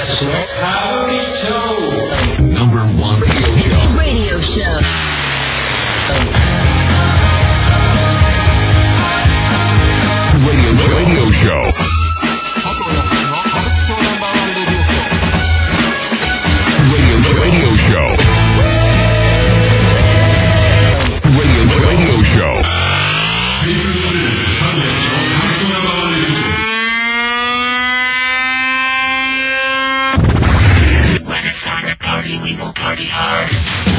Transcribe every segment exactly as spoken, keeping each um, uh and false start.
康のカブリチョー ナンバーワン Radio Show Radio Show Radio Show Radio Radio Show When it's time to party, we will party hard.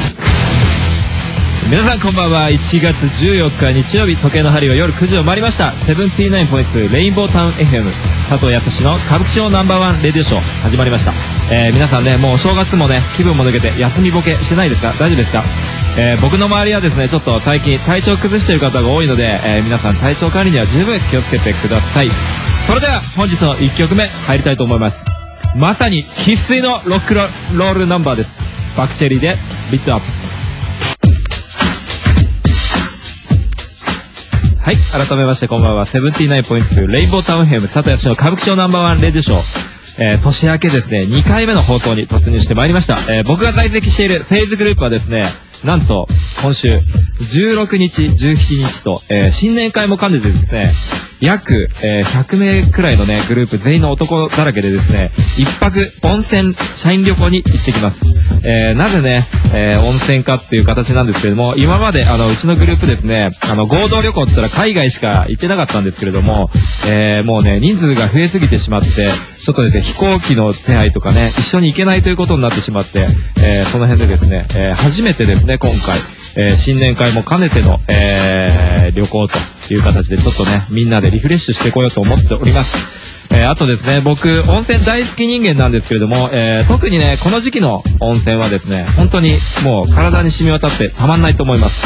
皆さんこんばんは。いちがつじゅうよっか日曜日、時計の針は夜くじを回りました。セブンティーナインポイントツー レインボータウン エフエム 佐藤康の歌舞伎町ナンバーワンレディオショー始まりました。えー、皆さんね、もうお正月もね、気分も抜けて休みボケしてないですか？大丈夫ですか？えー、僕の周りはですね、ちょっと最近体調崩している方が多いので、えー、皆さん体調管理には十分気をつけてください。それでは本日のいっきょくめ入りたいと思います。まさに生粋のロックロールナンバーです。バクチェリーでビットアップ。はい、改めましてこんばんは。セブンティーナインポイントツー レインボータウンヘム佐藤康の歌舞伎町ナンバーワンレディオショー、えー、年明けですねにかいめの放送に突入してまいりました。えー、僕が在籍しているフェイズグループはですね、なんと今週じゅうろくにちじゅうしちにちと、えー、新年会も兼ねてですね、約、えー、ひゃくめいくらいのねグループ全員の男だらけでですね、一泊温泉社員旅行に行ってきます。えー、なぜね、えー、温泉かっていう形なんですけれども、今まであのうちのグループですね、あの合同旅行って言ったら海外しか行ってなかったんですけれども、えー、もうね人数が増えすぎてしまって、ちょっとですね飛行機の手配とかね一緒に行けないということになってしまって、えー、その辺でですね、えー、初めてですね今回、えー、新年会も兼ねての、えー、旅行という形でちょっとねみんなでリフレッシュしてこようと思っております。えー、あとですね、僕温泉大好き人間なんですけれども、えー、特にねこの時期の温泉はですね本当にもう体に染み渡ってたまんないと思います。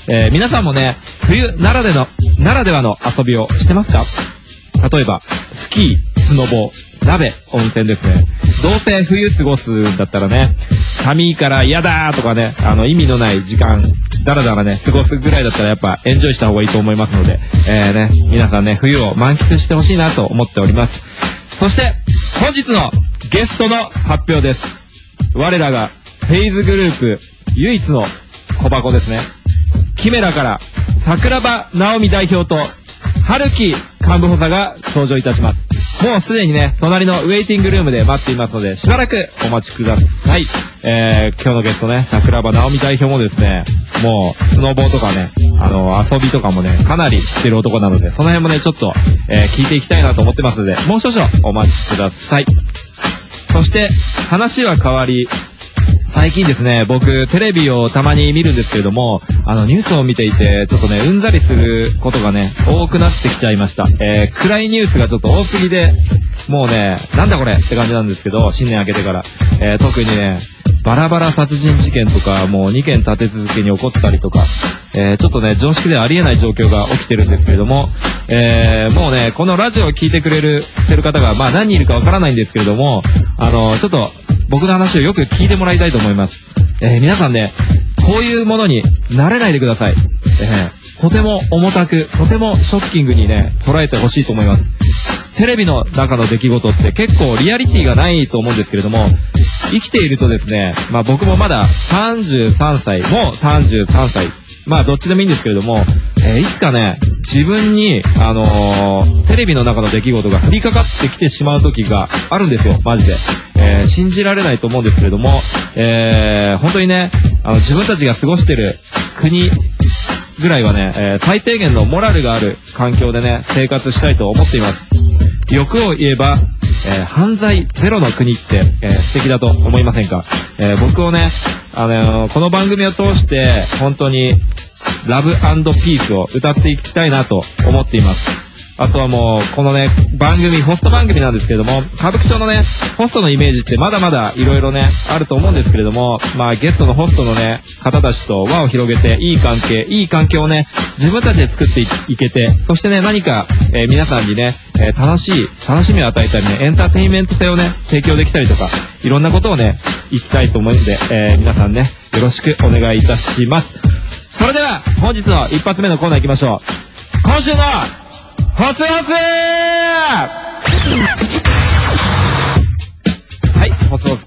えー、皆さんもね冬ならでのならではの遊びをしてますか？例えばスキー、スノボ、鍋、温泉ですね。どうせ冬過ごすんだったらね、寒いから嫌だとかね、あの意味のない時間だらだらね過ごすぐらいだったらやっぱエンジョイした方がいいと思いますので、えーね、皆さんね冬を満喫してほしいなと思っております。そして本日のゲストの発表です。我らがフェイズグループ唯一の小箱ですね。キメラから桜庭直美代表と春樹幹部補佐が登場いたします。もうすでにね隣のウェイティングルームで待っていますので、しばらくお待ちください。えー、今日のゲストね桜庭直美代表もですね、もうスノボーとかねあの遊びとかもねかなり知ってる男なので、その辺もねちょっと、えー、聞いていきたいなと思ってますので、もう少々お待ちください。そして話は変わり、最近ですね僕テレビをたまに見るんですけれども、あのニュースを見ていてちょっとねうんざりすることがね多くなってきちゃいました。えー、暗いニュースがちょっと多すぎで、もうねなんだこれって感じなんですけど、新年明けてから、えー、特にねバラバラ殺人事件とかもうにけん立て続けに起こったりとか、えー、ちょっとね常識ではありえない状況が起きてるんですけれども、えー、もうねこのラジオを聞いてくれるしてる方がまあ何人いるかわからないんですけれども、あのちょっと僕の話をよく聞いてもらいたいと思います。えー、皆さんねこういうものに慣れないでください。えー、とても重たくとてもショッキングにね捉えてほしいと思います。テレビの中の出来事って結構リアリティがないと思うんですけれども、生きているとですね、まあ僕もまださんじゅうさんさい、もうさんじゅうさんさい、まあどっちでもいいんですけれども、えー、いつかね自分にあのー、テレビの中の出来事が降りかかってきてしまう時があるんですよ、マジで。えー、信じられないと思うんですけれども、えー、本当にねあの自分たちが過ごしてる国ぐらいはね、えー、最低限のモラルがある環境でね生活したいと思っています。欲を言えば、えー、犯罪ゼロの国って、えー、素敵だと思いませんか？えー、僕をね、あのー、この番組を通して本当にラブ&ピースを歌っていきたいなと思っています。あとはもうこのね番組ホスト番組なんですけれども、歌舞伎町のねホストのイメージってまだまだいろいろねあると思うんですけれども、まあゲストのホストのね方たちと輪を広げていい関係いい環境をね自分たちで作って い, いけて、そしてね何か、えー、皆さんにね、えー、楽しい楽しみを与えたりねエンターテインメント性をね提供できたりとか、いろんなことをね言いたいと思うので、えー、皆さんねよろしくお願いいたします。それでは本日の一発目のコーナー行きましょう。今週のホスホスはい、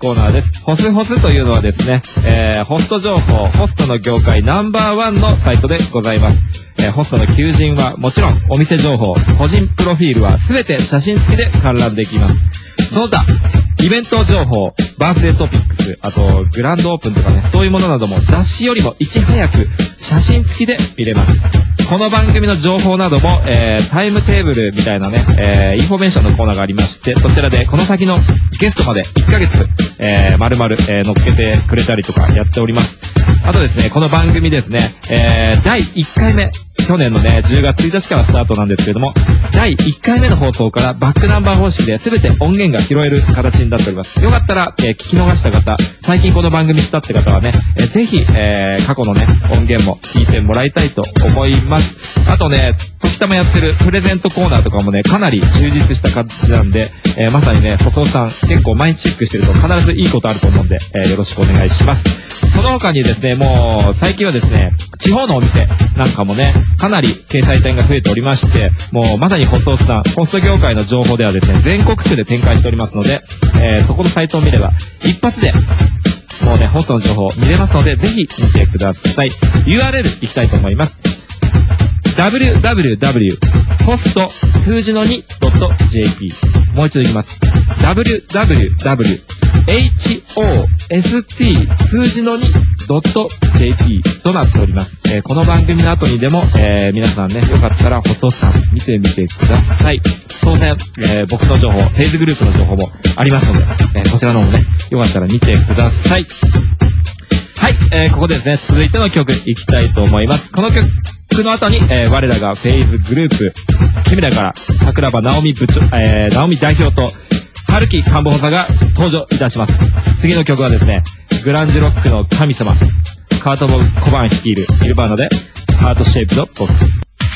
コーナーです。ホスホスというのはですね、えー、ホスト情報、ホストの業界ナンバーワンのサイトでございます。えー、ホストの求人はもちろん、お店情報、個人プロフィールはすべて写真付きで観覧できます。その他、イベント情報、バースデートピックス、あと、グランドオープンとかね、そういうものなども雑誌よりもいち早く写真付きで見れます。この番組の情報なども、えー、タイムテーブルみたいなね、えー、インフォメーションのコーナーがありまして、そちらでこの先のゲストまでいっかげつ、えー、丸々、えー、乗っけてくれたりとかやっております。あとですね、この番組ですね、えー、だいいっかいめ、去年のね、じゅうがつついたちからスタートなんですけれども、だいいっかいめの放送からバックナンバー方式で全て音源が拾える形になっております。よかったら、えー、聞き逃した方、最近この番組知ったって方はね、えー、ぜひ、えー、過去のね、音源も聞いてもらいたいと思います。あとね、時たまやってるプレゼントコーナーとかもね、かなり充実した感じなんで、えー、まさにね、細尾さん結構毎日チェックしてると必ずいいことあると思うんで、えー、よろしくお願いします。その他にですね、もう最近はですね、地方のお店なんかもね、かなり掲載店が増えておりまして、もうまさにホストさん、ホスト業界の情報ではですね、全国区で展開しておりますので、えー、そこのサイトを見れば一発でもうね、ホストの情報見れますので、ぜひ見てください。ユーアールエル いきたいと思います。ダブリューダブリューダブリュー ホスト数字の にドットジェーピー もう一度いきます。ダブリューダブリューダブリュー ホスト 数字の にドットジェーピー となっております。えー、この番組の後にでも、えー、皆さんね、よかったらホストさん見てみてください。当然、えー、僕の情報、フェイズグループの情報もありますので、えー、こちらの方もね、よかったら見てください。はい、えー、ここでですね、続いての曲いきたいと思います。この曲の後に、えー、我らがフェイズグループ、キメラから桜庭直美部長、えー、直美代表と、春木幹部補佐が登場いたします。次の曲はですね、グランジロックの神様、カート・ボブ・コバーン率いるイルバーナで、ハート・シェイプド・ボックス。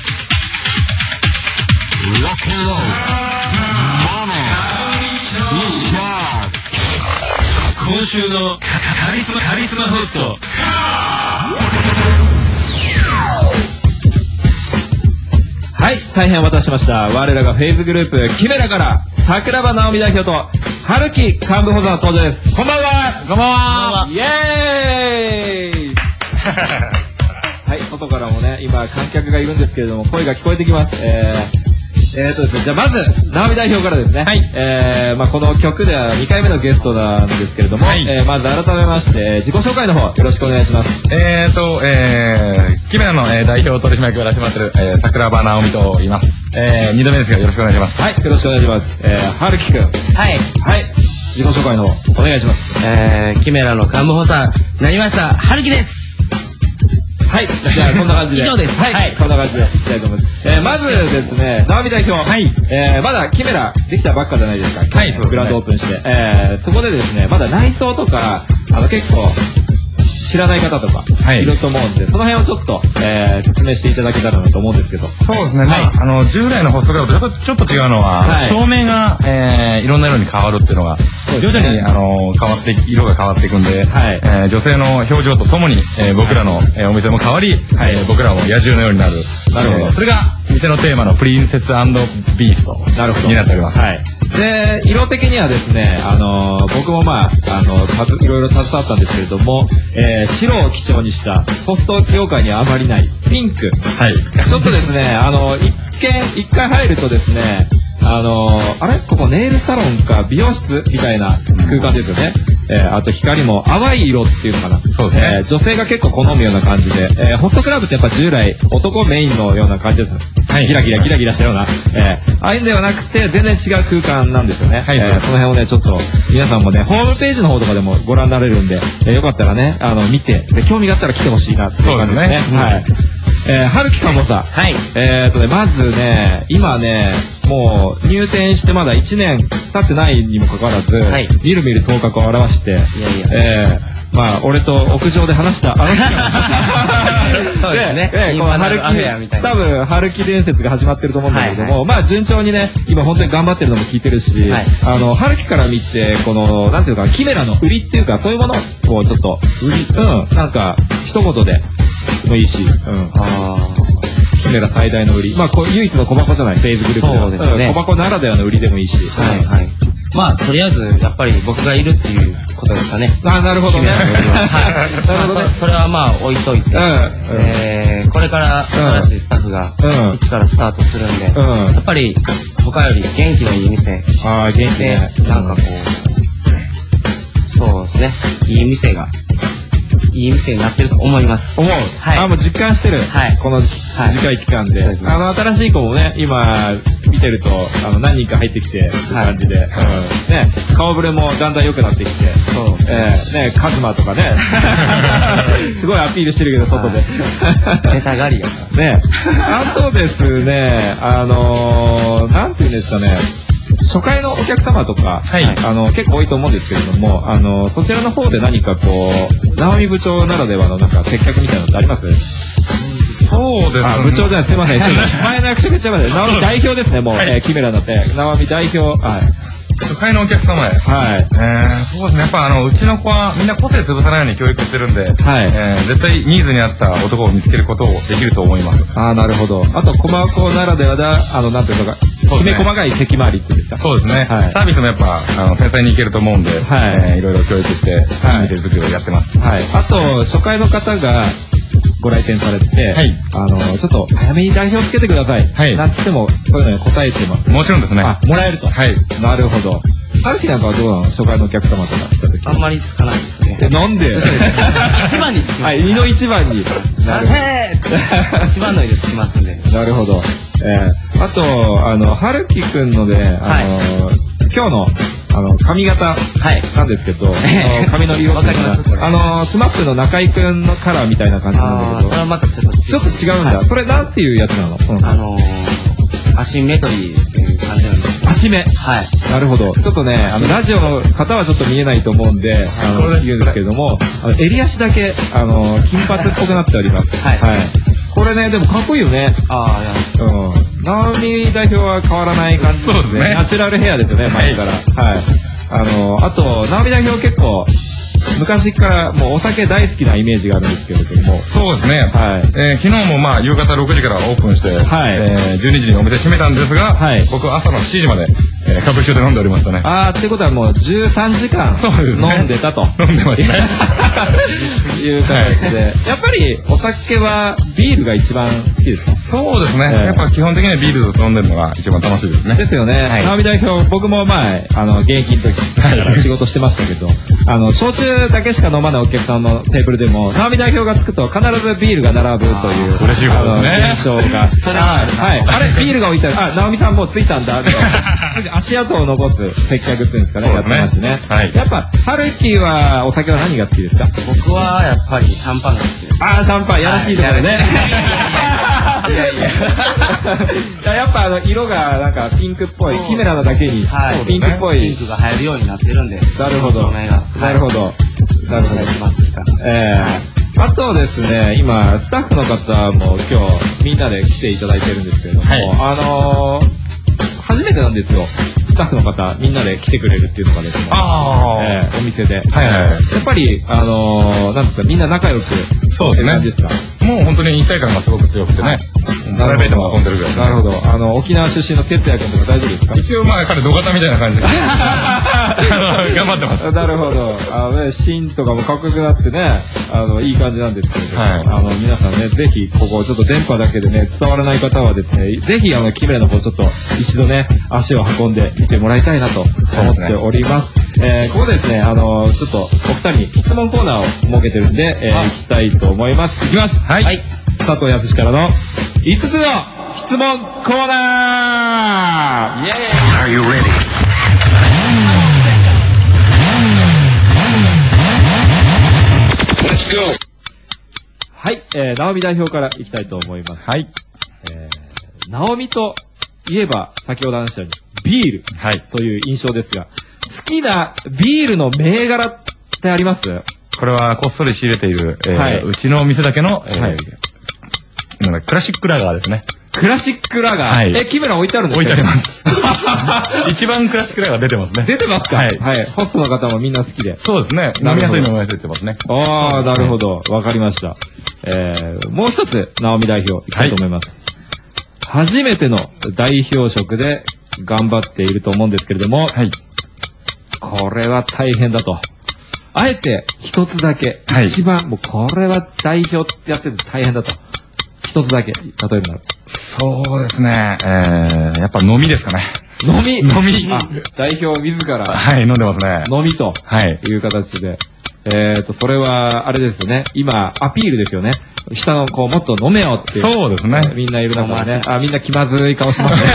今週のカリスマカリスマホスト。 はい、大変お待たせしました。我らがフェイズグループ、キメラから桜庭直美代表と春木幹部補佐の登場です。こんばんは。 こんばんは。 イエーイはい、外からもね、今観客がいるんですけれども、声が聞こえてきます。えーえーとですね、じゃあまず、直美代表からですね、はい、えー、まあこの曲ではにかいめのゲストなんですけれども、はい、えー、まず改めまして、自己紹介の方、よろしくお願いします。 えーと、えー、キメラの、えー、代表取締役をやらせてもらってる、えー、桜庭直美と言います。えー、二度目ですが、よろしくお願いします。 はい、よろしくお願いします。えー、春樹くん。 はい。 はい、自己紹介の方、お願いします。 えー、キメラの幹部補佐、なりました、春樹です。 はい、じゃあこんな感じで以上です。 はい、はい、こんな感じでいきたいと思います。えー、まずですね、直美代表、はい、えー、まだキメラできたばっかじゃないですか。はい、グランドオープンして、えー、そこでですね、まだ内装とかあの結構知らない方とかいると思うんで、その辺をちょっと、えー、説明していただけたらなと思うんですけど。 そうですね、はい、まあ、あの従来のホストクラブとちょっと違うのは、はい、照明が、えー、いろんな色に変わるっていうのが徐々に、ね、あの変わって色が変わっていくんで、はい、えー、女性の表情とともに、えー、僕らの、はい、えー、お店も変わり、はい、えー、僕らも野獣のようになる。なるほど、えー、それが店のテーマのプリンセス&ビーストになっております。はい、 で、色的にはですね、あのー、僕もまあ、あのー、いろいろ携わったんですけれども、えー、白を基調にしたホスト業界にはあまりないピンク。はい。ちょっとですね、あのー、一見、一回入るとですね、あのー、あれここネイルサロンか美容室みたいな空間ですよね。えー、あと光も淡い色っていうのかな。そうですね。えー、女性が結構好むような感じで、えー、ホストクラブってやっぱ従来男メインのような感じです。はい。ギラギラギラギラしたような、えー、ああいうんではなくて全然違う空間なんですよね。はい。えー、その辺をね、ちょっと皆さんもね、ホームページの方とかでもご覧になれるんで、えー、よかったらね、あの、見て、で、興味があったら来てほしいなっていう感じですね。はい。えー、春木かもさ。はい。えーとね、まずね、今ね、もう入店してまだいちねん経ってないにもかかわらず、はい、みるみる頭角を現して、いやいや、えー、まあ俺と屋上で話したあの日がそうですね。で、この春木、多分春木伝説が始まってると思うんだけれども、はいはい、まあ順調にね、今本当に頑張ってるのも聞いてるし、はい、あの春木から見てこのなんていうかキメラの売りっていうかそういうものをちょっと売り、うん、なんか一言でもいいし、うん。あキメラ最大の売り。まあ、こう唯一の小箱じゃない、フェイズグループでは。そうですね。小箱ならではの売りでもいいし。はいはい。 まあとりあえずやっぱり僕がいるっていうことですかね。 あ、なるほどね。 はい。なるほどね。それはまあ置いといて、えー、これから新しいスタッフが一からスタートするんで、やっぱり他より元気のいい店。 ああ、元気ね。 なんかこう、そうですね。いい店が。いい店になってると思います。 思う。はい。あ、もう実感してる。 はい。 この短い期間で。あの、新しい子もね、今、見てると、あの、何人か入ってきて、感じで。ね、顔ぶれもだんだん良くなってきて。そう。えー、ね、カズマとかね。すごいアピールしてるけど、外で。 ネタ狩りやから。 ね。あとですね、あの、なんていうんですかね。初回のお客様とか、はい、あの結構多いと思うんですけれども、あのそちらの方で何かこう直美部長ならではのなんか接客みたいなのってあります？ そうですね。 あ、部長じゃない、すいません。前の役職言っちゃいました。直美代表ですね、もう、はい、えー、キメラになって直美代表。はい。 初回のお客様へ。はい。えー、そうですね。やっぱあのうちの子はみんな個性潰さないように教育してるんで、はい。えー、絶対ニーズに合った男を見つけることをできると思います。 ああ、なるほど。あと駒子ならではだ、あのなんていうのか。きめ細かい席回りっていうんですか。 そうですね。はい、サービスもやっぱあの繊細にいけると思うんで、はい、えー、いろいろ教育して、はい、店作りをやってます。 はい。あと初回の方がご来店されて、はい、あのちょっと早めに代表つけてください。はい。なんつってもそういうのに答えてます。 もちろんですね。 あ、もらえると。はい。なるほど。春樹なんかはどうなの？初回のお客様とか来た時。 あんまりつかないですね。 え、なんで？ 一番につきます。 はい、二の一番に。 なるほど。一番の入れつきますんで。 なるほど。えー、あと、あの、春樹くんので、あの、はい、今日の、あの、髪型なんですけど、はい、髪の色っていうのが、あの、スマップの中井くんのカラーみたいな感じなんだけど、 それはまたちょっとちょっと違うんだ。はい、それなんていうやつなの？ うん、あのー、アシンメトリーっていう感じなんですけど。 アシメ。 はい。 なるほど。ちょっとね、あの、ラジオの方はちょっと見えないと思うんで、あの、言うんですけれども、あの、襟足だけ、あの、金髪っぽくなっております。はい。はい。これね、でもかっこいいよね。ああ、いや。うん。直美代表は変わらない感じですね。ナチュラルヘアですよね、前から。はい。あの、あと、直美代表結構、昔からもうお酒大好きなイメージがあるんですけれども。 そうですね。はい。えー、昨日もまあ夕方ろくじからオープンして、はい。えー、じゅうにじにお店閉めたんですが、はい。僕は朝のしちじまで、えー、カプチューで飲んでおりましたね。 あー、ってことはもうじゅうさんじかん飲んでたと。 飲んでましたね。 いう形で。やっぱりお酒はビールが一番好きですか？ そうですね。やっぱ基本的にはビールを飲んでるのが一番楽しいですね。 ですよね。直美代表、僕も前、あの、現役の時から仕事してましたけど、あの、焼酎だけしか飲まないお客さんのテーブルでも、直美代表がつくと必ずビールが並ぶという、 嬉しいことね。 現象が。はい。あれ、ビールが置いてある。あ、直美さんもうついたんだ。足跡を残す接客っていうんですかね、やってましてね。はい。やっぱ、春樹はお酒は何が好きですか？ 僕はやっぱりシャンパンが好きです。 あー、シャンパン、やらしいところでね。いやいや。やっぱあの色がなんかピンクっぽい、キメラなだけにピンクっぽい。 ピンクが入るようになってるんで。 なるほど。なるほど。なるほど。ええ。あとですね、今スタッフの方も今日みんなで来ていただいてるんですけれども、あの初めてなんですよ。スタッフの方みんなで来てくれるっていうのがですね、えー、お店で、はいはい、やっぱりあのー、なんですか、みんな仲良くそうですね。感じですか？もう本当に一体感がすごく強くてね、プライベートも遊んでるぐらい。 なるほど。あの沖縄出身の哲也君とか大丈夫ですか？ 一応まあ彼土方みたいな感じで頑張ってます。 なるほど。あのね、シーンとかもかっこよくなってね、あのいい感じなんですけれども、はい、あの皆さんね、ぜひここちょっと電波だけでね伝わらない方はですね、ぜひあのキメラの方ちょっと一度ね足を運んで見てもらいたいなと思っております。えー、ここでですね、あのー、ちょっとお二人に質問コーナーを設けてるんで、えー、行きたいと思います。いきます。はい。はい、佐藤康からのいつつの質問コーナー。イエーイ。Are you ready? はい、えー、直美代表から行きたいと思います。はい。えー、直美といえば先ほど話したようにビール、はい、という印象ですが。好きなビールの銘柄ってあります？ これはこっそり仕入れている、えーはい、うちのお店だけの、えーはい、なんクラシックラガーですね。 クラシックラガー、はい、え、キメラ置いてあるんですか？ 置いてあります。一番クラシックラガー出てますね。 出てますか？はい。はい。ホストの方もみんな好きで。 そうですね。飲みやすいのが出てますね。 ああ、なるほど。わかりました。えー、もう一つ、直美代表いきたいと思います。はい、初めての代表職で頑張っていると思うんですけれども、はい。 これは大変だと。あえて一つだけ、 はい、 一番もうこれは代表ってやってて大変だと。一つだけ例えるなら。 そうですね。えー、やっぱ飲みですかね。 飲み飲み。 あ、代表自ら。 はい、飲んでますね。 飲みと。 はい。 いう形で。えっと、それは、あれですよね。今、アピールですよね。下の、こう、もっと飲めよっていう。 そうですね。 みんないる中でね。あ、みんな気まずい顔しますね。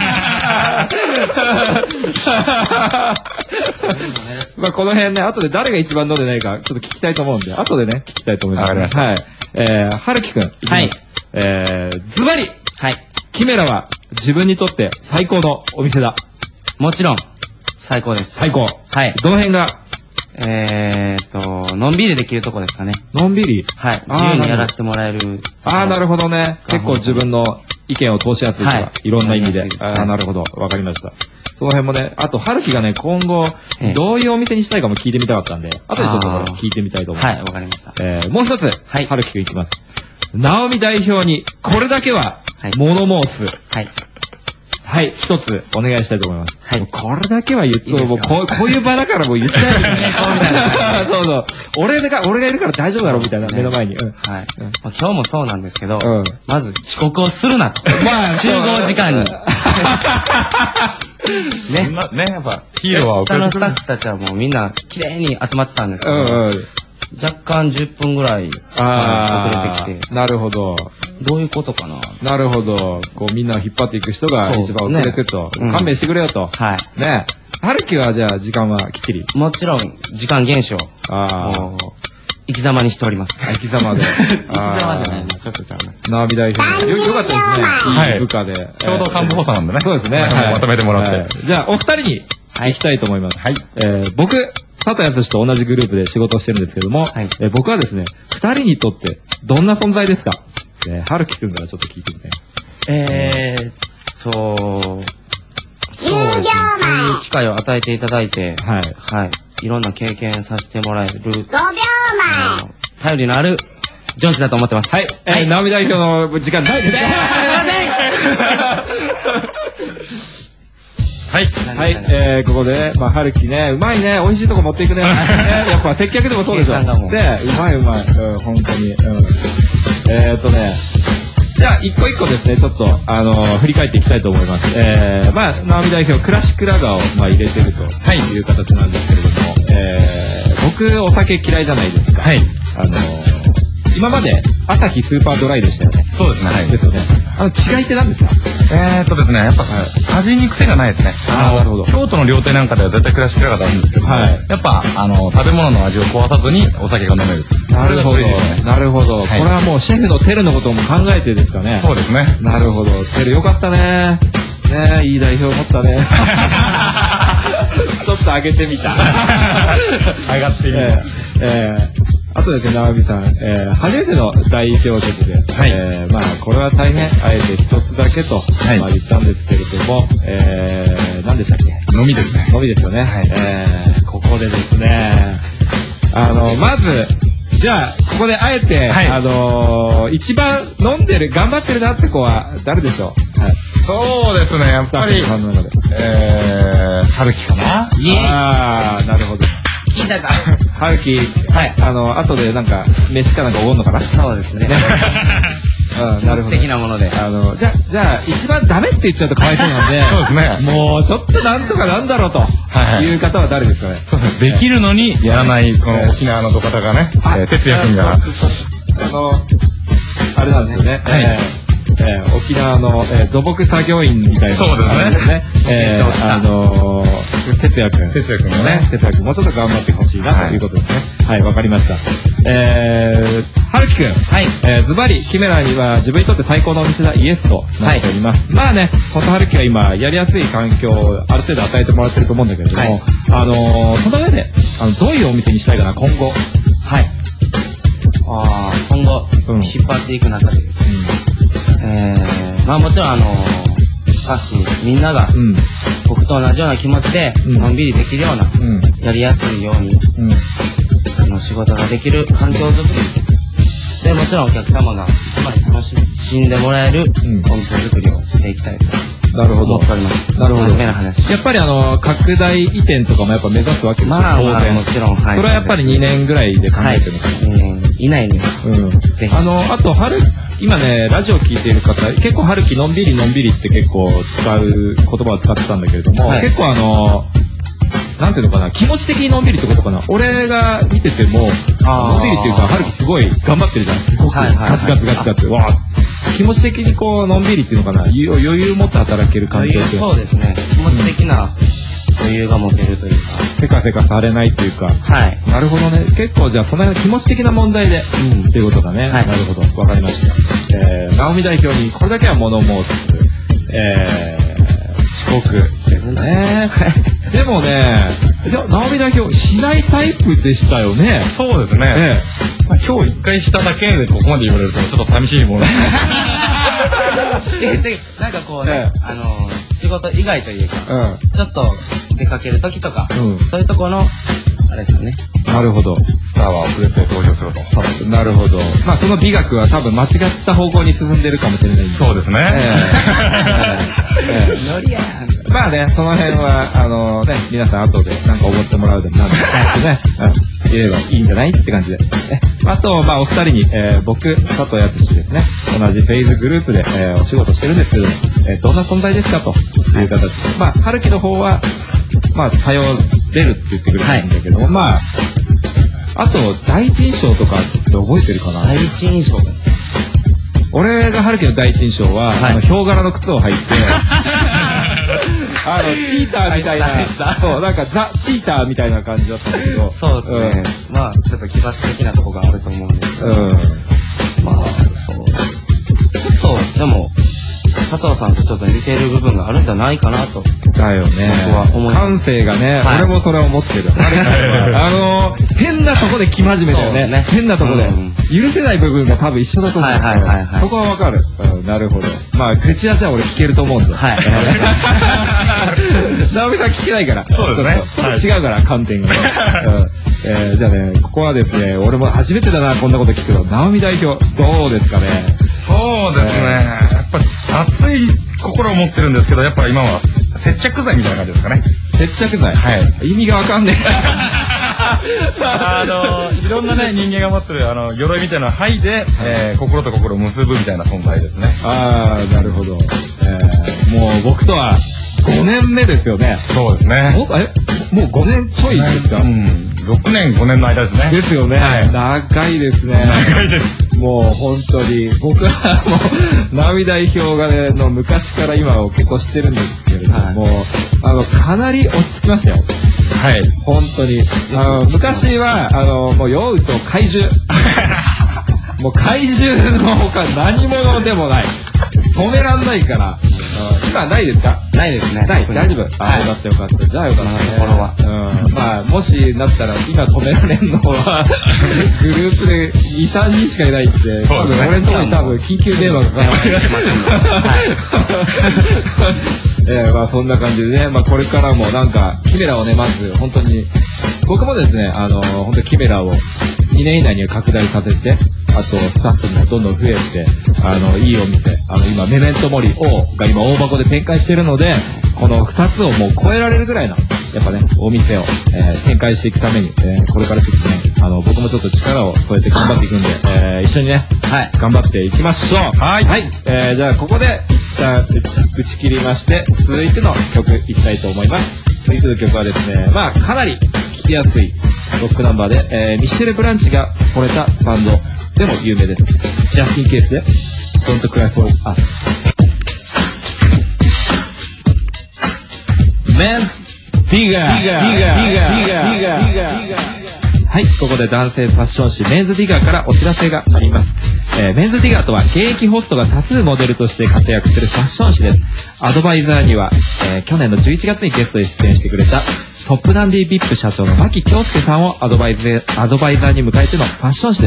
まあ、この辺ね、後で誰が一番飲んでないか、ちょっと聞きたいと思うんで、後でね、聞きたいと思います。 わかりました。 はい。えー、はるきくん。 はい。 えー、ズバリはい。 キメラは自分にとって最高のお店だ。 もちろん、最高です。 最高。 はい。 どの辺がえーっと、のんびりできるとこですかね。 のんびりはい。自由にやらせてもらえる。 ああ、なるほどね。結構自分の意見を通しやすいから、はい、いろんな意味で。ああ、なるほど。わかりました。その辺もね、あと、はるきがね、今後、どういうお店にしたいかも聞いてみたかったんで、後でちょっとこれ聞いてみたいと思います。 はい、わかりました。 えー、もう一つ、はい、はるきくんいきます。直美代表に、これだけは、物申す。はい。はい、一つお願いしたいと思います。はい。これだけは言っと、もうこう、こういう場だからもう言っちゃえみたいな。そうそう。俺が、俺がいるから大丈夫だろみたいな、目の前に。うん。はい。今日もそうなんですけど、まず遅刻をするなと。まあ、集合時間に。ね。 ね、やっぱ、ヒーローは遅れてくる。下のスタッフたちはもうみんな綺麗に集まってたんですけど、若干じゅっぷんぐらい遅れてきて。 なるほど。 どういうことかな。 なるほど。こうみんなを引っ張っていく人が一番遅れてると。勘弁してくれよと。はい。ねえ。はるきはじゃあ時間はきっちり。 もちろん、時間厳守を。ああ。生き様にしております。 生き様で。 生き様じゃないな。ちょっとちゃうな。ナービ代表。よ、よかったですね。はい。部下で。 ちょうど幹部補佐なんでね。 そうですね。 まとめてもらって。 じゃあ、お二人に行きたいと思います。はい。え僕、佐藤康と同じグループで仕事をしてるんですけども、はい、え僕はですね、二人にとってどんな存在ですか？えー、はるきくんからちょっと聞いてみたい。 えーっと、そうですね。こういう機会を与えていただいて、はい。はい。いろんな経験させてもらえる。ごびょうまえ。頼りのある上司だと思ってます。 はい。えー、直美代表の時間ないです。すいませんはい。はい。えー、ここで、まあ、はるきね、うまいね、美味しいとこ持っていくね。やっぱ接客でもそうでしょ。で、うまいうまい。うん、本当に。うん。えーっとね、じゃあ、一個一個ですね、ちょっと、あのー、振り返っていきたいと思います。えー、まあ、直美代表、クラシックラガーを、まあ、入れてると、はい、いう形なんですけれども、えー、僕、お酒嫌いじゃないですか。はい。あのー、今まで、アサヒスーパードライでしたよね。 そうですね、はい。 ですよね。あの、違いって何ですか？ えーっとですね、やっぱ、味に癖がないですね。あの、なるほど。京都の料亭なんかでは絶対クラシックラガー出すんですけど、はい。やっぱ、あの、食べ物の味を壊さずにお酒が飲める。 なるほど。なるほど。これはもうシェフのテルのことも考えてですかね。 そうですね。 なるほど。テルよかったね。ねいい代表持ったね。ちょっと上げてみた。 上がってみた。 えーあとですね、直美さん、えー、初めての代表曲で、はい、えー、まあ、これは大変、あえて一つだけと、はい、まあ言ったんですけれども、えー、何でしたっけ？ 飲みですね。 飲みですよね。はい、えー、ここでですね、あの、まず、じゃあ、ここであえて、はい、あのー、一番飲んでる、頑張ってるなって子は誰でしょう？はい。 そうですね、やっぱり、えー、はるきかな？ イエーイ。あー、なるほど。 聞いたかはるき、はい。あの、後でなんか、飯かなんかおごんのかな？ そうですね。うん、なるほど。素敵なもので。 あの、じゃ、じゃあ、一番ダメって言っちゃうとかわいそうなんで、 そうですね。 もう、ちょっとなんとかなんだろうと、いう方は誰ですかね？ できるのに、やらない、この沖縄の土方がね、哲也くんが。あの、あれなんですよね。はい。えー、沖縄の、えー、土木作業員みたいな。 そうですね。 えー、あのー、哲也くん。 哲也くんね。 哲也くん、もうちょっと頑張ってほしいな、ということですね。はい、わかりました。えー、はるきくん。はい。えー、ズバリ、キメラには自分にとって最高のお店だ、イエスとなっております。まあね、ほんとはるきは今、やりやすい環境をある程度与えてもらってると思うんだけれども、あのー、その上で、あの、どういうお店にしたいかな、今後。 はい。ああ、今後、引っ張っていく中でですね。えー、まあもちろんあのスタッフみんなが僕と同じような気持ちでのんびりできるような、やりやすいように、あの仕事ができる環境づくりで、もちろんお客様が一番楽しんでもらえるお店作りをしていきたいとなるほど。 思っております。 なるほど。 真面目な話。 やっぱりあの、拡大移転とかもやっぱ目指すわけですよ、 まあまあ、もちろん、はい。 それはやっぱりにねんぐらいで考えてるのかな。 にねん以内には。 うん。ぜひ。あの、あと、春、今ね、ラジオ聞いている方、結構春樹のんびりのんびりって結構使う言葉を使ってたんだけれども、はい、結構あの、なんていうのかな、気持ち的にのんびりってことかな。俺が見てても、のんびりっていうか、春樹すごい頑張ってるじゃん。すごくガツガツガツガツ。わ気持ち的にこう、のんびりっていうのかな、余裕を持って働ける環境って。 そうですね。気持ち的な余裕が持てるというか。 せかせかされないというか。 はい。 なるほどね。結構じゃあ、その辺の気持ち的な問題で、うん、っていうことだね。はい。なるほど。わかりました。えー、ナオミ代表にこれだけは物申す。えー、遅刻ですね。でもね、じゃあ、ナオミ代表しないタイプでしたよね。 そうですね。ええまあ、今日一回しただけでここまで言われるとちょっと寂しいもの。 なんかこうね、あの仕事以外というか、ちょっと出かける時とか、そういうところのあれですよね。 なるほど。 スターは遅れて登場すると。 なるほど。まあその美学は多分間違った方向に進んでるかもしれないんで。 そうですね。 ノリやん。まあね、その辺はあのね、皆さん後でなんか思ってもらうでもなんでもね。いればいいんじゃないって感じで。あと、まあ、お二人に、えー、僕、佐藤康ですね。同じフェイズグループで、えー、お仕事してるんですけども、えー、どんな存在ですかという形で。まあ、春樹の方は、まあ、頼れるって言ってくれたんだけども、はい、まあ、あと、第一印象とかって覚えてるかな？ 第一印象俺が春樹の第一印象は、はい、あの、ヒョウ柄の靴を履いて、あの、チーターみたいな、そう、なんかザ・チーターみたいな感じだったんだけど。 そうですね。うん、まあ、ちょっと奇抜的なとこがあると思うんですけど。うん。まあ、そう。ちょっと、でも、佐藤さんとちょっと似ている部分があるんじゃないかなと。 だよね。 僕は思います。 感性がね、はい、俺もそれを思ってる。あの、変なとこで生真面目だよね。ね変なとこで、うん。許せない部分が多分一緒だと思うんですよ。はいはいはいはい、そこはわかる、うん。なるほど。まあ、口はじゃあ俺聞けると思うんで。はい。ナオミさん聞けないから。 そうですね。ちょっと違うから、観点がね。うんえー、じゃあね、ここはですね、俺も初めてだな、こんなこと聞くの。ナオミ代表、どうですかね。 そうですね。えー、やっぱり熱い心を持ってるんですけど、やっぱり今は接着剤みたいな感じですかね。 接着剤はい。意味がわかんねえ。 あのいろんなね人間が持ってるあの鎧みたいなのを剥いで、えー、心と心を結ぶみたいな存在ですね。 ああなるほど。えー、もう僕とはごねんめですよね。 そうですね。 もえもうごねんちょいですか。 うん。ろくねんごねんの間ですね。 ですよね。はい、長いですね。 長いです。 もう本当に僕はもうナオミ代表がねの昔から今を結構知ってるんですけれども、はい、あのかなり落ち着きましたよ。はい、本当に。あの昔はあのもう酔うと怪獣もう怪獣のほか何者でもない止めらんないから。今ないですか？ ないですね。 ない。大丈夫。あ、よかったよかった。じゃあよかった。 ところは。 うん。まあもしなったら今止められんのはグループでに、さんにんしかいないって。多分俺のとこに多分緊急電話がかかってます。ええまあそんな感じでね。まあこれからもなんかキメラをねまず本当に僕もですねあの本当にキメラをにねん以内には拡大させて。あとスタッフもどんどん増えてあのいいお店あの今メメントモリ O が今大箱で展開しているのでこのふたつをもう超えられるぐらいのやっぱねお店を、えー、展開していくために、えー、これからちょっとねあの僕もちょっと力を添えて頑張っていくんで、えー、一緒にね、はい、頑張っていきましょう。はい、はいえー、じゃあここで一旦打ち切りまして続いての曲いきたいと思います。続いての曲はですねまあかなり聴きやすいロックナンバーで、えー、ミシェル・ブランチが惚れたバンドでも有名です。ジャスティンケースで Don't Cry For Us。 メンディガーはい、ここで男性ファッション誌メンズディガーからお知らせがあります。えー、メンズディガーとは現役ホストが多数モデルとして活躍するファッション誌です。アドバイザーには、えー、去年のじゅういちがつにゲストで出演してくれたトップダンディビップ社長の牧京介さんをアドバイザー、アドバイザーに迎えてのファッション誌です。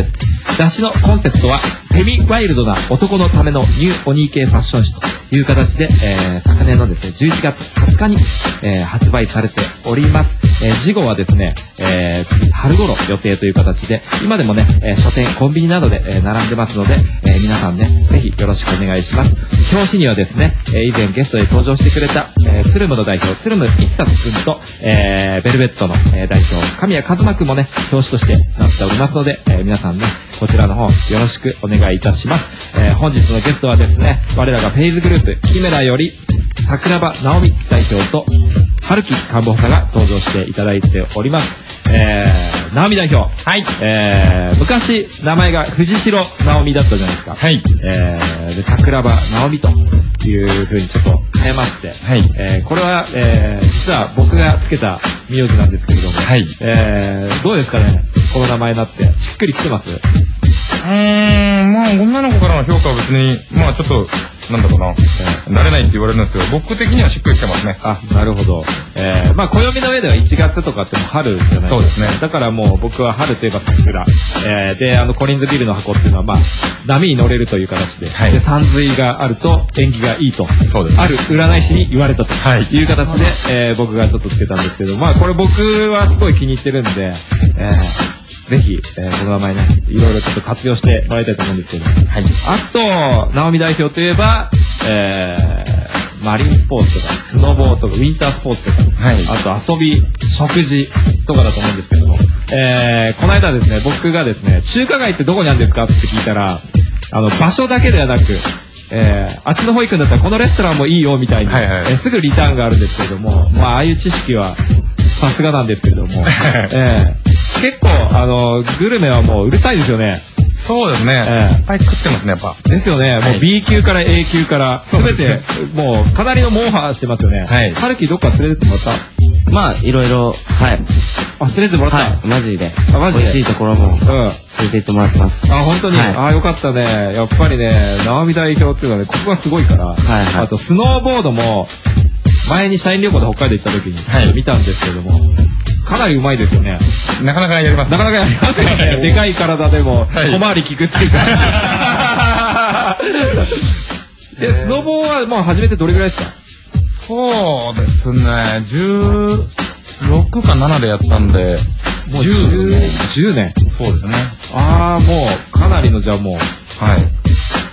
雑誌のコンセプトはフェミワイルドな男のためのニューポニー系ファッション誌という形で、えー、昨年のですねじゅういちがつはつかに、えー、発売されております。えー、次号はですね、えー、春頃予定という形で、今でもね、えー、書店コンビニなどで、えー、並んでますので、えー、皆さんねぜひよろしくお願いします。表紙にはですね、えー、以前ゲストで登場してくれた、えー、ツルムの代表ツルム一冊くんと、えー、ベルベットの、えー、代表神谷一馬くんもね表紙としてなっておりますので、えー、皆さんねこちらの方よろしくお願いいたします。えー、本日のゲストはですね、我らがフェイズグループキメラより桜庭直美代表と春樹官房補佐が登場していただいております。えー、直美代表、はい、えー、昔名前が藤代直美だったじゃないですか。はい、えー、で桜庭直美という風にちょっと変えまして、はい、えー、これは、えー、実は僕がつけた名字なんですけれども、はい、えー、どうですかね、この名前になってしっくりきてます？ うーん、まあ女の子からの評価は別にまあちょっとなんだろうな、えー、慣れないって言われるんですけど、僕的にはしっくりきてますね。 あ、なるほど。えー、まあ暦の上ではいちがつとかっても春じゃないですか。そうですね。だからもう僕は春といえば桜、えー、であのコリンズビルの箱っていうのはまあ波に乗れるという形で、はい、で山水があると縁起がいいと、そうですね、ある占い師に言われたという形で、はい、えー、僕がちょっとつけたんですけど、まあこれ僕はすごい気に入ってるんで、えーぜひ、えー、この名前ね、いろいろちょっと活用してもらいたいと思うんですけど、はい。あと、直美代表といえば、えー、マリンスポーツとか、スノボーとか、ウィンタースポーツとか、はい。あと遊び、食事とかだと思うんですけども、えー、この間ですね、僕がですね、中華街ってどこにあるんですかって聞いたら、あの、場所だけではなく、えー、あっちの方行くんだったらこのレストランもいいよみたいに、はいはい、えー、すぐリターンがあるんですけれども、まあ、ああいう知識はさすがなんですけれども、えー結構、あの、グルメはもううるさいですよね。 そうですね。えー、いっぱい食ってますね、やっぱ。 ですよね。もう B 級から A 級から、すべて、もうかなりのモンハーしてますよね。はい。春樹どっか連れてってもらった？まあ、いろいろ、はい。 あ、連れてってもらった？ はい、マジで。あ、マジで。美味しいところも、うん。連れて行ってもらってます。 あ、本当に？はい、あ、よかったね。やっぱりね、直美代表っていうのはね、ここがすごいから。はいはい。あと、スノーボードも、前に社員旅行で北海道行った時に、見たんですけれども、かなりうまいですよね。 なかなかやります。 なかなかやりますよね。でかい体でも、小回り効くっていうか。で、スノボはもう始めてどれぐらいですか？ そうですね。じゅうろくかななでやったんで、 もうじゅうねん。じゅうねん。 そうですね。 ああ、もう、かなりの、じゃあもう、はい。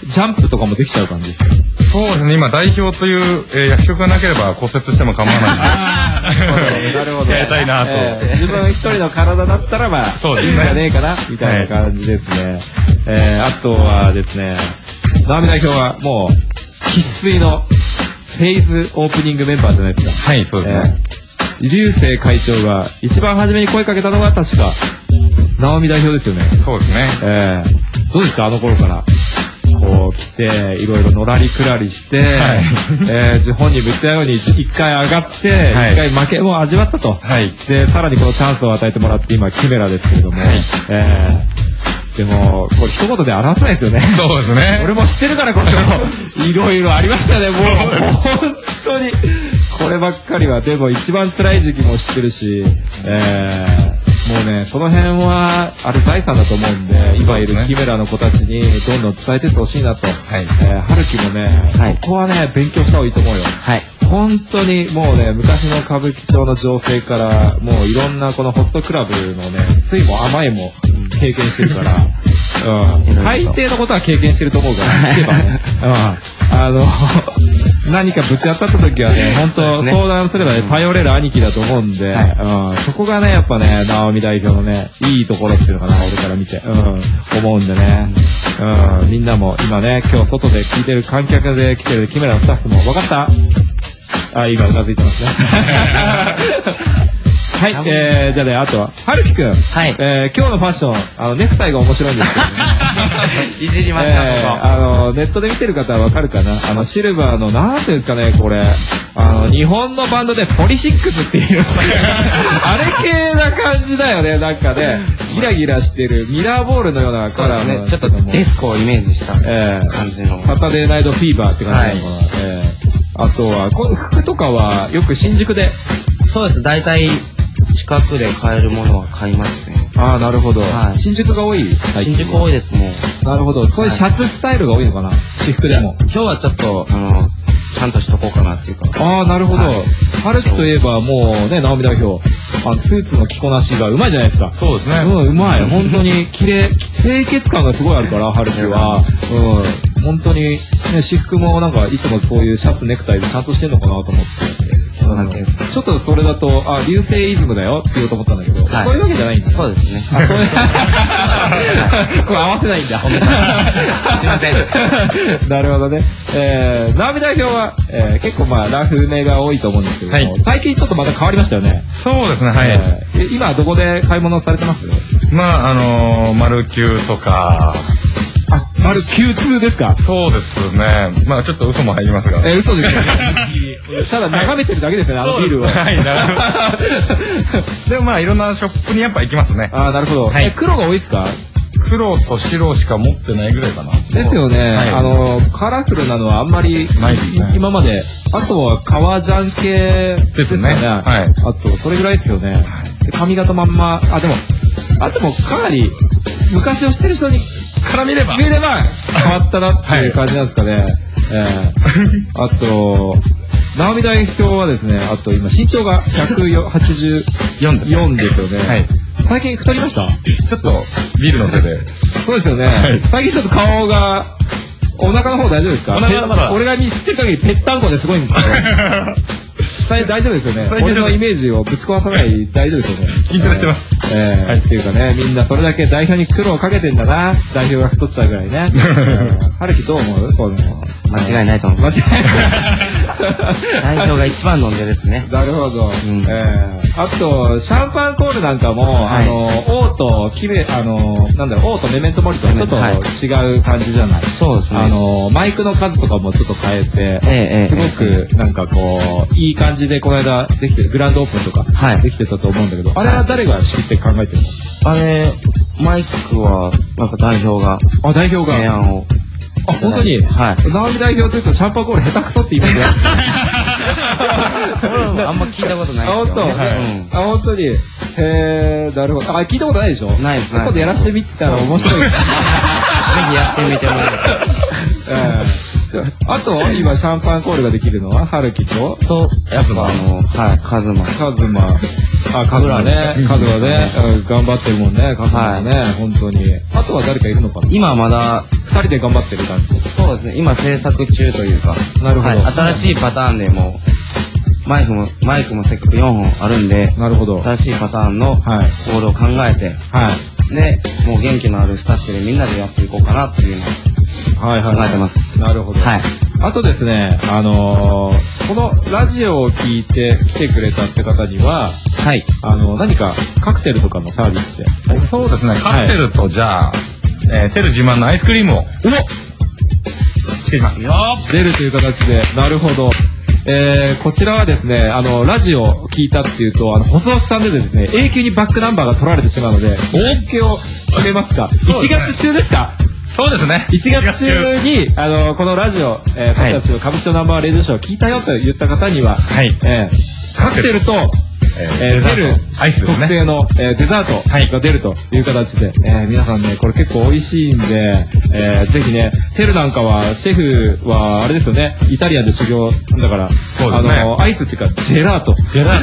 ジャンプとかもできちゃう感じですか？ そうですね。今、代表という、えー、役職がなければ骨折しても構わないんで。なるほど。やりたいなと。 えー、自分一人の体だったら、まあ、そうですね。いいんじゃねえかなみたいな感じですね。はい、えー、あとはですね、直美代表はもう、生粋の、フェイズオープニングメンバーじゃないですか。 はい、そうですね。 えー、流星会長が、一番初めに声かけたのが確か、直美代表ですよね。 そうですね。 えー、どうですか、あの頃から。こう来ていろいろのらりくらりして、はい、えー、本人も言ったように一回上がって、はい、一回負けも味わったと、はい、でさらにこのチャンスを与えてもらって今キメラですけれども、はい、えー、でもこれ一言で表せないですよね。 そうですね。 俺も知ってるからこそいろいろありましたね。もう本当にこればっかりは。でも一番辛い時期も知ってるし、えーもうね、その辺はあれ財産だと思うんで、今いるキメラの子たちにどんどん伝えてってほしいなと。はい、えー、春樹もね、はい、ここはね勉強した方がいいと思うよ。はい。本当にもうね、昔の歌舞伎町の情勢からもういろんなこのホストクラブのね、酸いも甘いも経験してるから。うん、大抵のことは経験してると思うから、聞けばね、うん、あの何かぶち当たった時はね、本当相談すればね、頼れる兄貴だと思うんで、はい、うん、そこがね、やっぱね、直美代表のね、いいところっていうのかな、俺から見て、うん、思うんでね、うん、みんなも今ね、今日外で聞いてる観客で来てるキメラのスタッフも、分かった？あ、今うなずいてますね。はい、えー、じゃあね、あとは、はるきくん。はい。えー、今日のファッション、あの、ネクタイが面白いんですけどね。 いじりました、 えー、あの、ネットで見てる方はわかるかな？あの、シルバーの、なんていうんですかね、これ。あの、日本のバンドでポリシックスっていう、あれ系な感じだよね、なんかね。ギラギラしてる、ミラーボールのようなカラーの。 ね、ちょっとデスコをイメージした感じの。 えー、サタデーナイトフィーバーって感じなのかな。はい、えー、あとは、こ服とかはよく新宿で。 そうです、大体、近くで買えるものは買いますね。 ああ、なるほど。新宿が多い？ 新宿多いです、もう。なるほど。こういうシャツスタイルが多いのかな、私服でも。 今日はちょっと、あの、ちゃんとしとこうかなっていうか。 ああ、なるほど。春樹といえばもうね、直美代表。あの、スーツの着こなしがうまいじゃないですか。 そうですね。 うん、うまい。本当に綺麗、清潔感がすごいあるから、春樹は。うん。本当に、ね、私服もなんか、いつもこういうシャツ、ネクタイでちゃんとしてんのかなと思って。ちょっとそれだと、あ、流星イズムだよって言おうと思ったんだけど、そういうわけじゃないんだ。 そうですね。 あ、そういうこれ合わせないんだ。すいません。なるほどね。えー、直美代表は、えー、結構まあ、ラフめが多いと思うんですけども、最近ちょっとまた変わりましたよね。 そうですね、はい。 今どこで買い物されてます？ まあ、あの、マルキューとか、 あ、丸きゅう通ですか？ そうですね。まあちょっと嘘も入りますが。 え、嘘ですよね。ただ眺めてるだけですよね、あのビールを。はい、なるほど。でもまあいろんなショップにやっぱ行きますね。 ああ、なるほど。え、黒が多いですか？ 黒と白しか持ってないぐらいかな。 ですよね。あの、カラフルなのはあんまり今まで、あとは革ジャン系ですよね。はい。あと、それぐらいですよね。髪型まんま、あ、でも、あ、でもかなり昔を知ってる人にから見れば見れば変わったなっていう感じなんですかね。はい、えー、あと直美代表はですね、あと今身長がひゃくはちじゅうよんですよね。はい、最近太りました？ ちょっとビールの手で。 そうですよね。はい、最近ちょっと顔がお腹の方大丈夫ですか？お腹まだ俺が知ってる限りぺったんこですごいんですけど。大丈夫ですよね。俺のイメージをぶち壊さない大丈夫ですよね。 緊張してます。 えー、はい、っていうかね、みんなそれだけ代表に苦労をかけてんだな。代表が太っちゃうぐらいね。春樹どう思う？この間違いないと思う。間違いない。代表が一番飲んでですね。 なるほど。うん、えー、あとシャンパンコールなんかも、はい、あのオーとキレあのなんだろう、オーとメメントモリとちょっと違う感じじゃない。 そうですね。 あのマイクの数とかもちょっと変えて、えー、すごくなんかこういい感じでこの間できてるグランドオープンとかできてたと思うんだけど、はい、あれは誰が仕切って考えてるの？ あれマイクはなんか代表があ代表が提案をあ本当にはい直美代表というとシャンパンコール下手くそって言いますよ。 あんま聞いたことないですよ。 あ本当、はい、あ本当にへえなるほど。あ聞いたことないでしょ？ ないです。 今度やらしてみたら面白い。ぜひやってみてもらえる。 あと今シャンパンコールができるのは春樹ととやっぱあのはいカズマカズマあカズマねカズマね頑張ってるもんねカズマね本当に。あとは誰かいるのかな？ 今まだふたりで頑張ってる感じ？ そうですね今制作中というか。なるほど。新しいパターンでもマイクもマイクもせっかくよんほんあるんで、なるほど。新しいパターンのコールを考えて、はい、でもう元気のあるスタッフでみんなでやっていこうかなっていうのをはいはい考えてます。 なるほど。はい。あとですね、あのー、このラジオを聞いて来てくれたって方には、はい、あの何かカクテルとかのサービスで、 はい、そうですね。カクテルとじゃあ、えー、テル自慢のアイスクリームを、うお、していますよ。 出るという形で、なるほど。えー、こちらはですね、あの、ラジオを聞いたっていうと、あの、細田さんでですね、永久にバックナンバーが取られてしまうので、OK を決めますか？いちがつ中ですか？ そうですね。 いちがつ中に、あの、このラジオ、えー、僕たちの歌舞伎町ナンバーワンレディオショーを聞いたよと言った方には、はい。えー、カクテルと、えー、出る特製の、えー、デザートが出るという形で、えー、皆さんねこれ結構美味しいんで、えー、ぜひねテルなんかはシェフはあれですよねイタリアンで修行だから、そうですね、あのアイスっていうかジェラートジェラー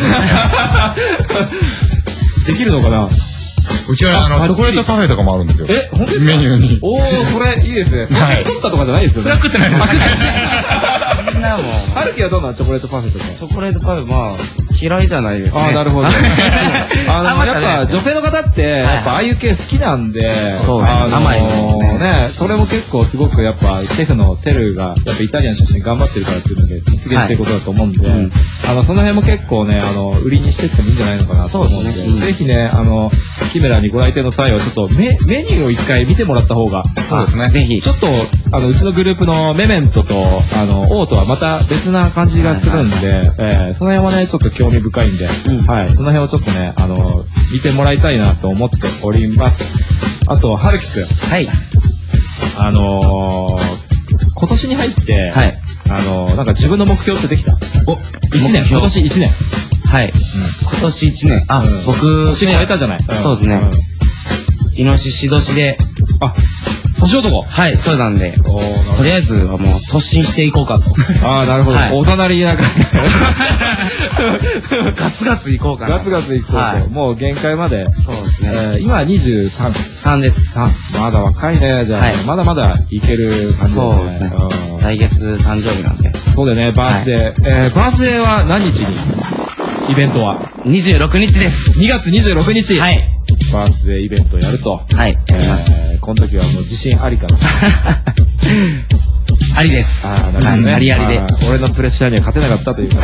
トできるのかな。 うちはあのチョコレートパフェとかもあるんですよ。 え本当ですか？ メニューに。 おおそれいいですね。はい。取ったとかじゃないですよね。 食ってないです。 みんなも春樹はどうなの？チョコレートパフェとか。 チョコレートパフェまあ嫌いじゃないですね。 ああなるほど。あのやっぱ女性の方ってやっぱああいう系好きなんで、 そう甘いね。それも結構すごくやっぱシェフのテルがやっぱイタリアン出身頑張ってるからっていうので実現していることだと思うんで、あのその辺も結構ねあの売りにしてってもいいんじゃないのかなと思うんで、ぜひねあのキメラにご来店の際はちょっとメメニューを一回見てもらった方が、 そうですね。 ぜひちょっとあのうちのグループのメメントとあのオートはまた別な感じがするんで、えー、その辺はねちょっと興味深いんで、うん、はいその辺をちょっとねあの見てもらいたいなと思っております。あと春樹くん、はいあのー、今年に入って、はいあのー、なんか自分の目標ってできた？おいちねん今年いちねんはい、うん、 今年いちねんあ、うん、僕年超えたじゃない、うん、 そうですね、 イノシシ年で、 あ、年男。 はい、そうなんで、とりあえずはもう突進していこうかと。 ああ、なるほど。お隣なんかガツガツいこうかな。 ガツガツいこうと。もう限界まで。 そうですね。 今はにじゅうさん。 さんです。 さん。まだ若いね。じゃあ、まだまだいける感じですね。 そうですね。来月誕生日なんで。 そうだよね、バースデー。えー、バースデーは何日にイベントはにじゅうろくにちです。 にがつにじゅうろくにち。 はい。 バースデーイベントやると。 はい。やります。 えー、この時はもう自信ありかな。 ありです。 ああ、なるほどね。 ありありで。 俺のプレッシャーには勝てなかったというか。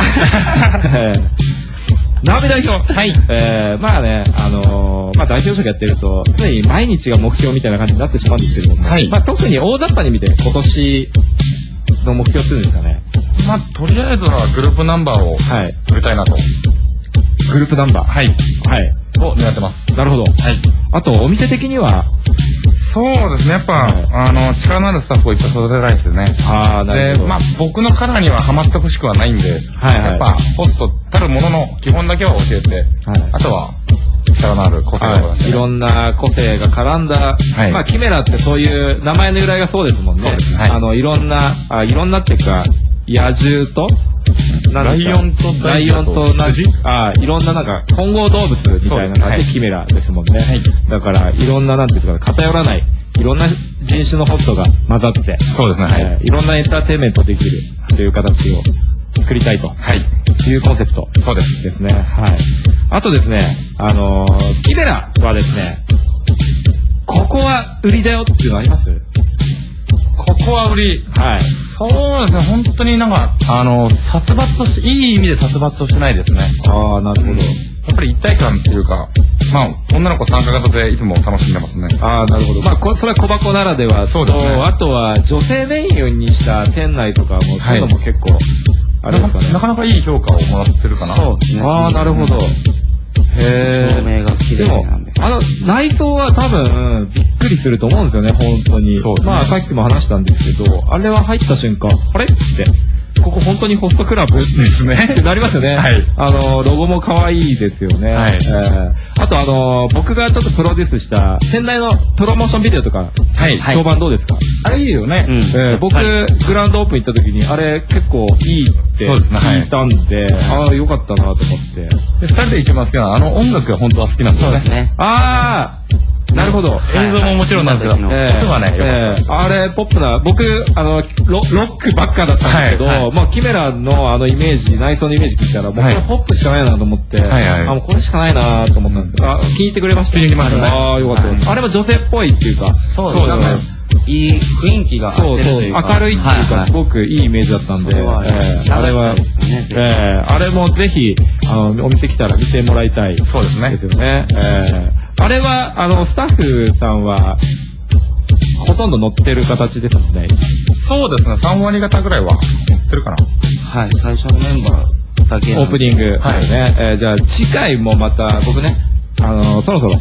直美代表。 はい。 えー、まあね、あのー、まあ代表職やってると、常に毎日が目標みたいな感じになってしまうんですけれども、はい。まあ特に大雑把に見て、今年の目標っていうんですかね。 まあ、とりあえずはグループナンバーを取りたいなと。 グループナンバー。 はい。 はい。 を狙ってます。 なるほど。はい。あと、お店的には、 そうですね。やっぱ、はい、あの、力のあるスタッフをいっぱい育てたいですよね。 ああ、なるほど。 で、まあ、僕のカラーにはハマってほしくはないんで、はいはい、やっぱ、ホストたるものの基本だけは教えて、はい、あとは、力のある個性を出して、 はい、いろんな個性が絡んだ、はい、まあ、キメラってそういう名前の由来がそうですもんね。そうですね。はい、あの、いろんな、あ、いろんなっていうか、野獣と、 ライオンとライオンとなじ、あいろんななんか混合動物みたいな感じでキメラですもんね。はい、だからいろんななんていうか偏らないいろんな人種のホストが混ざって、 そうですね。はい、 えー、いろんなエンターテインメントできるという形を作りたいと。はい。いうコンセプト。 そうです。 ですね。はい。あとですね、あのー、キメラはですね、ここは売りだよっていうのあります？ ここは売り。 はい。 そうですね、本当になんか、あの、殺伐として、いい意味で殺伐としてないですね。 ああ、なるほど。やっぱり一体感っていうか、まあ、女の子参加型でいつも楽しんでますね。 ああ、なるほど。まあ、こそれは小箱ならでは。そうですね。あとは、女性メインにした店内とかも、そういうのも結構、あれですかね。 なかなかいい評価をもらってるかな。 そうですね。ああ、なるほど。へ照明が綺麗なんで。 あの、内装は多分、びっくりすると思うんですよね、本当に。そうですね。まあ、さっきも話したんですけど、あれは入った瞬間、あれって。ここ本当にホストクラブですね。ってなりますよね。はい。あの、ロゴも可愛いですよね。はい。えー、あとあの、僕がちょっとプロデュースした店内のプロモーションビデオとか、はい。評判どうですか？あれいいよね。うん。えー、僕、はい、グランドオープン行った時に、あれ結構いいって聞いたんで、ああ、よかったなと思って。で、 二人で行きますけど、あの音楽が本当は好きなんですよね。そうですね。 ああなるほど。 映像ももちろんなんですけど、 えー、はね、えー、あれ、ポップな、僕、あの、ロ、ロックばっかだったんですけど、はいはい、まあ、キメラのあのイメージ、内装のイメージ聞いたら、僕はポップしかないなと思って、はいはいはい、あ、もうこれしかないなと思ったんですけど、あ、気に入ってくれました？ 気に入りましたね。 ああ、よかったです。はい、あれも女性っぽいっていうか、 そうですね。なんかいい雰囲気がそうそう、明るいっていうか、はいはい、すごくいいイメージだったんで、あれは、えー、あれもぜひ、あの、お店来たら見てもらいたい。 そうですね。 ですよね。えーあれは、あの、スタッフさんは、ほとんど乗ってる形ですもんね。 そうですね。さんわり方ぐらいは乗ってるかな。 はい。最初のメンバーだけ。 オープニング。はい。ね。えー、じゃあ、次回もまた、僕ね、あのー、そろそろ、はい、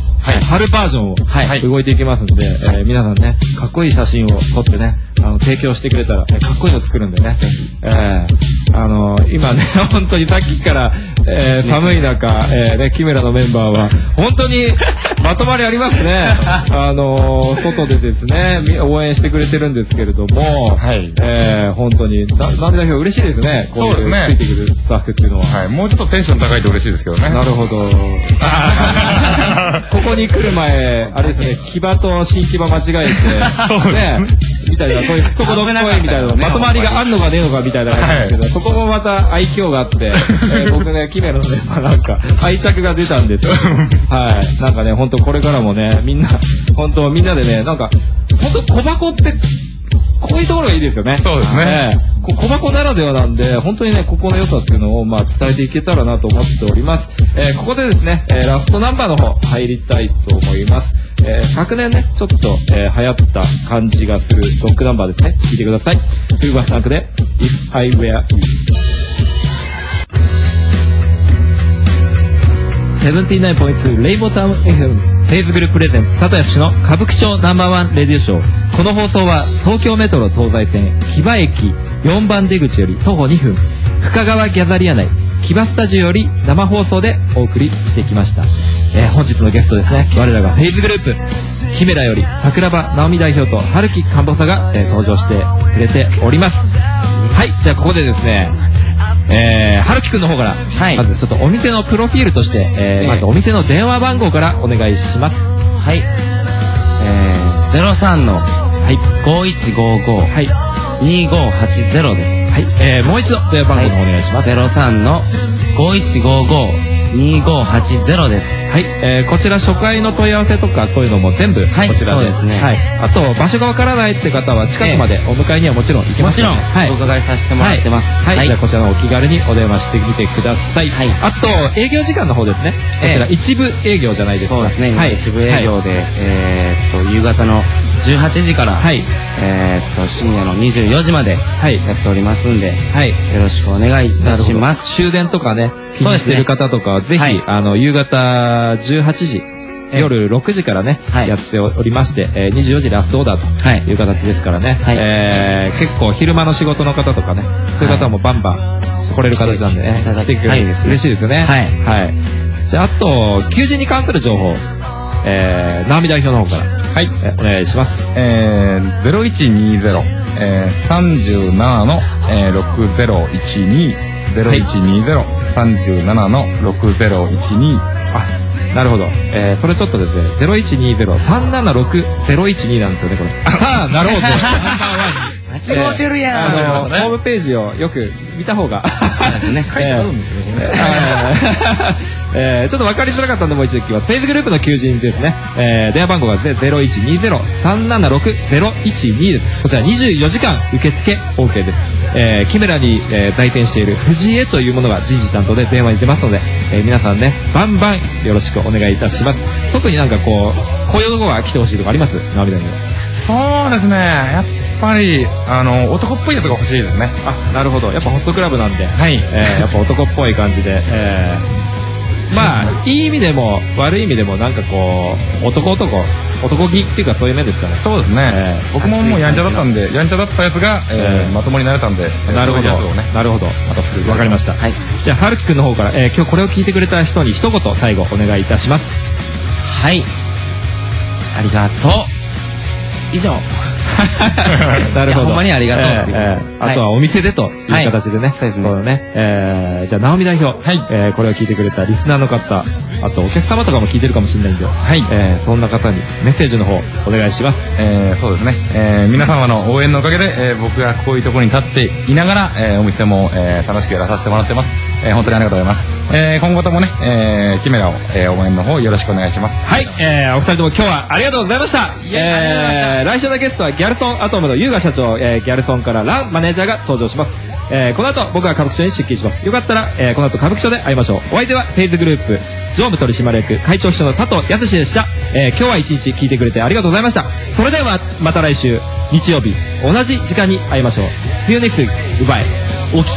春バージョンを、はい、動いていきますんで、えー、皆さんね、かっこいい写真を撮ってね、あの、提供してくれたら、えー、かっこいいの作るんでね。えー、あのー、今ね、本当にさっきから、えー、寒い中、えー、ね、キメラのメンバーは、本当に、まとまりありますね。あのー、外でですね、応援してくれてるんですけれども、はい。えー、本当に、な、なんでだけ嬉しいですね。 そうですね。 ついてくるスタッフっていうのは。 はい。もうちょっとテンション高いと嬉しいですけどね。 なるほど。ここに来る前、あれですね、騎馬と新騎馬間違えて、ね、みたいな、そういうすっとこどっこいみたいな、まとまりがあんのかねえのかみたいな感じですけど、そこもまた愛嬌があって、僕ね、キメラのメンバーなんか、愛着が出たんですよ。はい。なんかね、本当これからもね、みんな、本当みんなでね、なんか、本当小箱って、こういうところがいいですよね。 そうですね。 小箱ならではなんで、本当にね、ここの良さっていうのを、まあ、伝えていけたらなと思っております。えー、ここでですね、えー、ラストナンバーの方、入りたいと思います。えー、昨年ね、ちょっと、えー、流行った感じがするロックナンバーですね。聴いてください。ウーバースタンクで、If I Were You。セブンティーナインポイントツー レイボータウン エフエム フェイズグループプレゼンツ佐藤康の歌舞伎町ナンバーワンレディオショー。この放送は東京メトロ東西線木場駅よんばん出口より徒歩にふん深川ギャザリア内木場スタジオより生放送でお送りしてきました。えー、本日のゲストですね、我らがフェイズグループキメラより桜庭直美代表と春樹かんぼさが、えー、登場してくれております。はい、じゃあここでですね、えー、春樹くんの方から、はい、まずちょっとお店のプロフィールとして、えー、まずお店の電話番号からお願いします。 はい、えー、ゼロさんの、はい、ごいちごご、はい、にごはちゼロです。 はい、えー、もう一度電話番号の方お願いします。 ゼロさんのごいちごご、にごはちゼロです。 はい、えー、こちら初回の問い合わせとかそういうのも全部こちらで、はい、 そうですね。 はい、あと場所がわからないって方は近くまでお迎えにはもちろん行けますので、 もちろん、はい、お伺いさせてもらってます。 はい、はい、じゃあこちらのお気軽にお電話してみてください。はい、あと営業時間の方ですね、こちら一部営業じゃないですか。 そうですね、はい、一部営業で、はい、えー、っと夕方のじゅうはちじから、はい、えー、っと深夜のにじゅうよじまでやっておりますんで、はい、よろしくお願いいたします。 終電とかね、気にしてる方とかはぜひ、はい、あの夕方じゅうはちじ、夜ろくじからね、はい、やっておりまして、えー、にじゅうよじラストオーダーという形ですからね、はい、えー、結構昼間の仕事の方とかね、そういう方もバンバン来れる形なんでね、来てくれるんです。嬉しいですよね。はい、はい、じゃああと求人に関する情報、えー、直美代表の方から、はい、えお願いします。 えー、ゼロいちにゼロ、えー、さんじゅうななの、えー、ろくゼロいちに、ゼロいちにゼロ、さんじゅうななのろくゼロいちに。 あ、なるほど。えー、それちょっとですね、ゼロいちにゼロ、さんななろくゼロいちになんですよね、これ。ああ、なるほど。 間違ってるやん。 あの、ホームページをよく見た方が。 そうですね。 書いてあるんですよね。 えー、ちょっと分かりづらかったのでもう一度聞きます。フェイズグループの求人ですね。えー、電話番号がゼロいちにゼロ、さんななろくゼロいちにです。こちらにじゅうよじかん受付 OK です。えー、キメラに、えー、在店している藤江というものが人事担当で電話に出ますので、えー、皆さんね、バンバンよろしくお願いいたします。特になんかこう、こういうとこが来てほしいとかあります？直美代表。 そうですね。やっぱりあの男っぽいやつが欲しいですね。 あ、なるほど。やっぱホストクラブなんで、はい、えー、やっぱ男っぽい感じで、えー、まあいい意味でも悪い意味でもなんかこう男男男気っていうかそういう面ですかね。 そうですね。えー、僕ももうやんちゃだったんで、やんちゃだったやつが、えーえー、まともになれたんで、 なるほど。ね、なるほど。またわかりました。はい。じゃあ春樹くんの方から、えー、今日これを聞いてくれた人に一言最後お願いいたします。 はい。ありがとう。以上。 なるほど。 ほんまにありがとうっていう、 えーえー、あとはお店でという形でね、はい、そうですね。ね、えー、じゃあ直美代表、はい、えー、これを聞いてくれたリスナーの方、あとお客様とかも聞いてるかもしれないんで、はい、えー、そんな方にメッセージの方お願いします。 えー、そうですね、えー、皆様の応援のおかげで、えー、僕がこういうところに立っていながら、えー、お店も、えー、楽しくやらさせてもらってます。えー、本当にありがとうございます。えー、今後ともね、えー、キメラを、えー、応援の方よろしくお願いします。 はい、えー、お二人とも今日はありがとうございました。えー、来週のゲストはギャルソンアトムの優雅社長、えー、ギャルソンからランマネージャーが登場します。えー、この後僕は歌舞伎町に出勤します。よかったら、えー、この後歌舞伎町で会いましょう。お相手はフェイズグループ常務取締役会長秘書の佐藤康でした。えー、今日は一日聞いてくれてありがとうございました。それではまた来週日曜日同じ時間に会いましょう。See you next week. Goodbye. お聞き